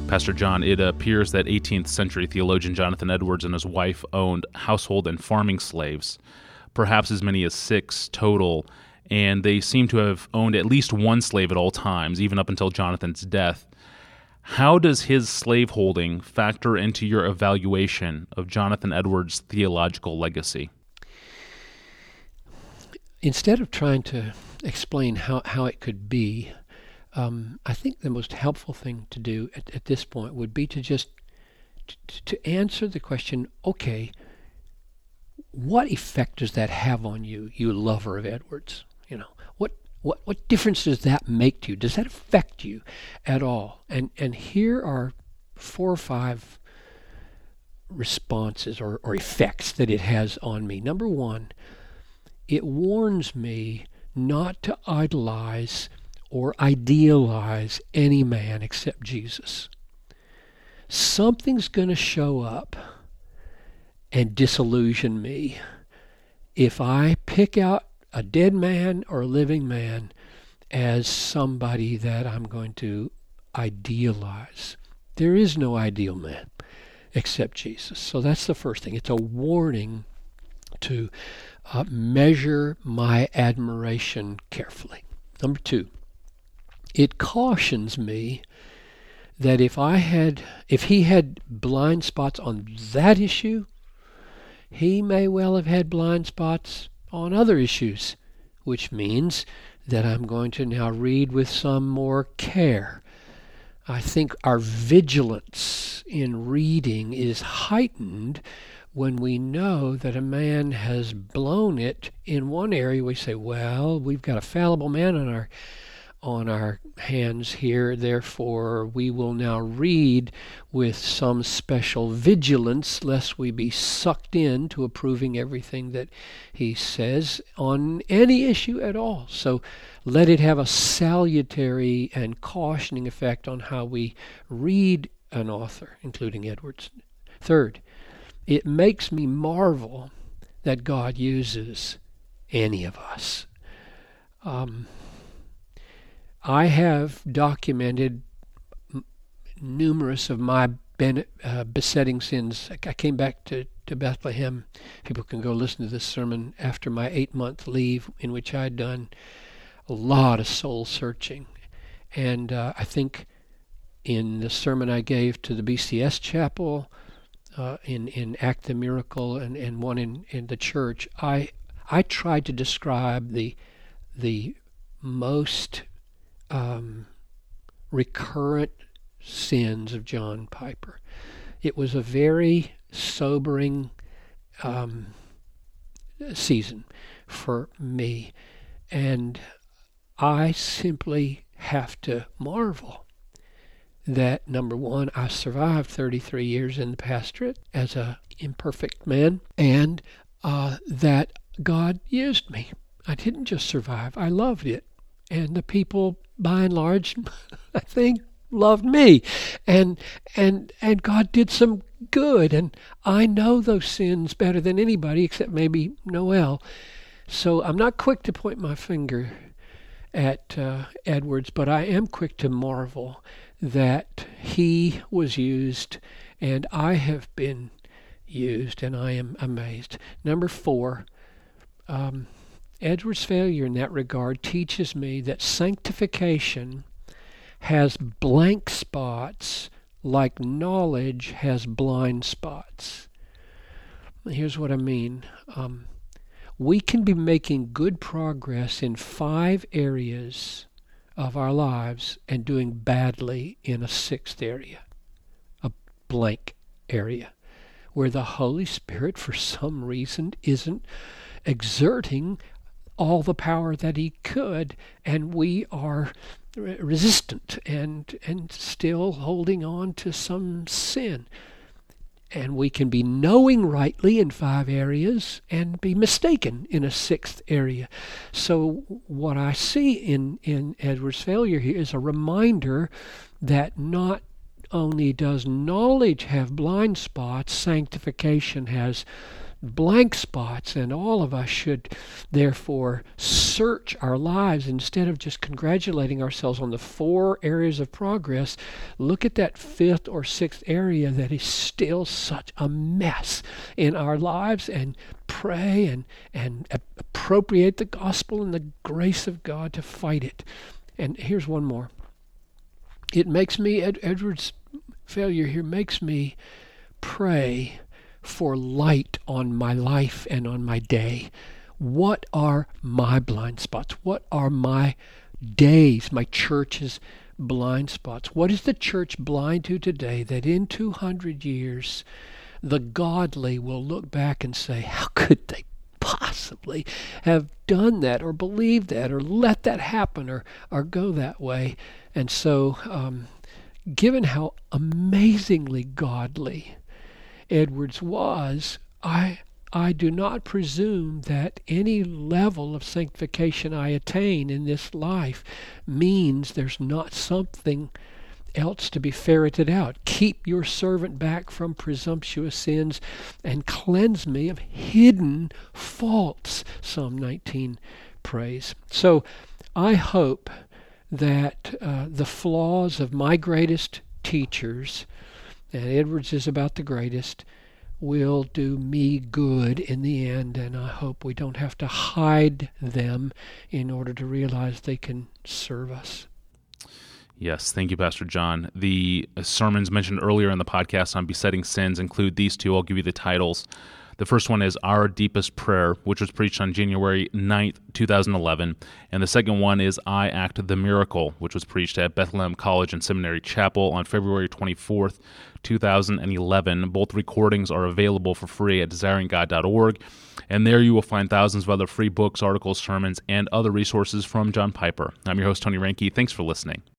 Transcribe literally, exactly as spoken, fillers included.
Pastor John, it appears that eighteenth century theologian Jonathan Edwards and his wife owned household and farming slaves, perhaps as many as six total, and they seem to have owned at least one slave at all times, even up until Jonathan's death. How does his slaveholding factor into your evaluation of Jonathan Edwards' theological legacy? Instead of trying to explain how, how it could be, um, I think the most helpful thing to do at, at this point would be to just t- to answer the question, okay, what effect does that have on you, you lover of Edwards? You know, what what what difference does that make to you? Does that affect you at all? And and here are four or five responses or, or effects that it has on me. Number one, it warns me not to idolize or idealize any man except Jesus. Something's going to show up and disillusion me if I pick out a dead man or a living man as somebody that I'm going to idealize. There is no ideal man except Jesus. So that's the first thing. It's a warning to uh, measure my admiration carefully. Number two, it cautions me that if I had, if he had blind spots on that issue, he may well have had blind spots on other issues, which means that I'm going to now read with some more care. I think our vigilance in reading is heightened when we know that a man has blown it in one area. We say, well, we've got a fallible man on our on our hands here, therefore we will now read with some special vigilance lest we be sucked into approving everything that he says on any issue at all. So let it have a salutary and cautioning effect on how we read an author, including Edwards. Third, it makes me marvel that God uses any of us. Um, I have documented m- numerous of my ben- uh, besetting sins. I came back to, to Bethlehem. People can go listen to this sermon after my eight-month leave, in which I'd done a lot of soul searching. And uh, I think in the sermon I gave to the B C S chapel, uh, in, in Act the Miracle, and, and one in, in the church, I I tried to describe the the most Um, recurrent sins of John Piper. It was a very sobering um, season for me, and I simply have to marvel that, number one, I survived thirty-three years in the pastorate as a imperfect man, and uh, that God used me. I didn't just survive, I loved it. And the people, by and large, I think, loved me. And and and God did some good. And I know those sins better than anybody, except maybe Noel. So I'm not quick to point my finger at uh, Edwards, but I am quick to marvel that he was used and I have been used, and I am amazed. Number four, um, Edwards' failure in that regard teaches me that sanctification has blank spots like knowledge has blind spots. Here's what I mean. Um, we can be making good progress in five areas of our lives and doing badly in a sixth area, a blank area, where the Holy Spirit, for some reason, isn't exerting all the power that he could, and we are re- resistant and and still holding on to some sin. And we can be knowing rightly in five areas and be mistaken in a sixth area. So what I see in, in Edwards' failure here is a reminder that not only does knowledge have blind spots, sanctification has blank spots, and all of us should therefore search our lives instead of just congratulating ourselves on the four areas of progress. Look at that fifth or sixth area that is still such a mess in our lives, and pray and, and appropriate the gospel and the grace of God to fight it. And here's one more. It makes me, Ed, Edward's failure here makes me pray for light on my life and on my day. What are my blind spots? What are my days, my church's blind spots? What is the church blind to today that in two hundred years the godly will look back and say, how could they possibly have done that or believed that or let that happen or, or go that way? And so, um, given how amazingly godly Edwards was, I I do not presume that any level of sanctification I attain in this life means there's not something else to be ferreted out. Keep your servant back from presumptuous sins and cleanse me of hidden faults, Psalm nineteen prays. So I hope that uh, the flaws of my greatest teachers, and Edwards is about the greatest, will do me good in the end, and I hope we don't have to hide them in order to realize they can serve us. Yes, thank you, Pastor John. The sermons mentioned earlier in the podcast on besetting sins include these two. I'll give you the titles. The first one is Our Deepest Prayer, which was preached on January ninth, twenty eleven. And the second one is I Act the Miracle, which was preached at Bethlehem College and Seminary Chapel on February twenty-fourth, twenty eleven. Both recordings are available for free at desiring god dot org. And there you will find thousands of other free books, articles, sermons, and other resources from John Piper. I'm your host, Tony Reinke. Thanks for listening.